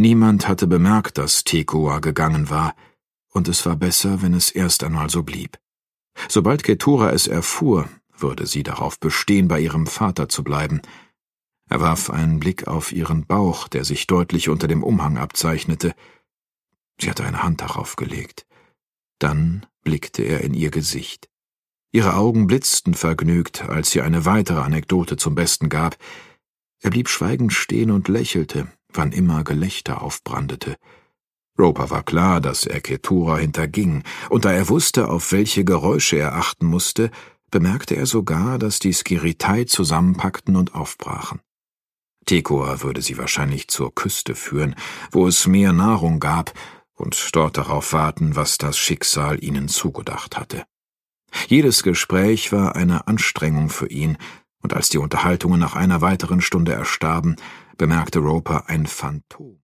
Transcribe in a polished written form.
Niemand hatte bemerkt, dass Tekoa gegangen war, und es war besser, wenn es erst einmal so blieb. Sobald Keturah es erfuhr, würde sie darauf bestehen, bei ihrem Vater zu bleiben. Er warf einen Blick auf ihren Bauch, der sich deutlich unter dem Umhang abzeichnete. Sie hatte eine Hand darauf gelegt. Dann blickte er in ihr Gesicht. Ihre Augen blitzten vergnügt, als sie eine weitere Anekdote zum Besten gab. Er blieb schweigend stehen und lächelte, wann immer Gelächter aufbrandete. Roper war klar, dass er Keturah hinterging, und da er wusste, auf welche Geräusche er achten musste, bemerkte er sogar, dass die Skiritai zusammenpackten und aufbrachen. Tekoa würde sie wahrscheinlich zur Küste führen, wo es mehr Nahrung gab, und dort darauf warten, was das Schicksal ihnen zugedacht hatte. Jedes Gespräch war eine Anstrengung für ihn, und als die Unterhaltungen nach einer weiteren Stunde erstarben, bemerkte Roper ein Phantom.